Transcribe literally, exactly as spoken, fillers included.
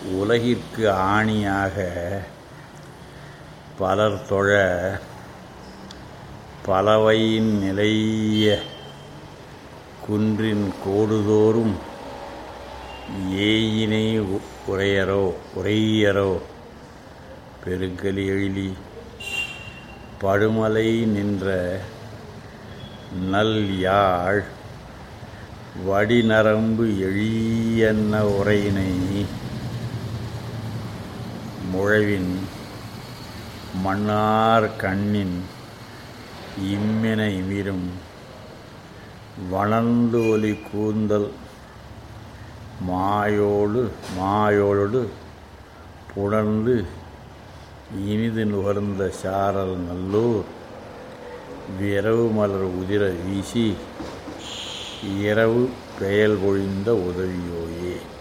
உலகிற்கு ஆணியாக பலர் தொழ பலவையின் நிலைய குன்றின் கோடுதோறும் ஏயினை உரையரோ உரையரோ பெருங்கலி எழிலி படுமலை நின்ற நல் யாழ் வடிநரம்பு எழியன்ன உரையினை முழவின் மன்னார் கண்ணின் இம்மென இமிரும் வளர்ந்து ஒலி கூந்தல் மாயோடு மாயோடு புணர்ந்து இனிது நுகர்ந்த சாரல் நல்லூர் விரவு மலர் உதிர வீசி இரவு பெயல் பொழிந்த உதவியோயே.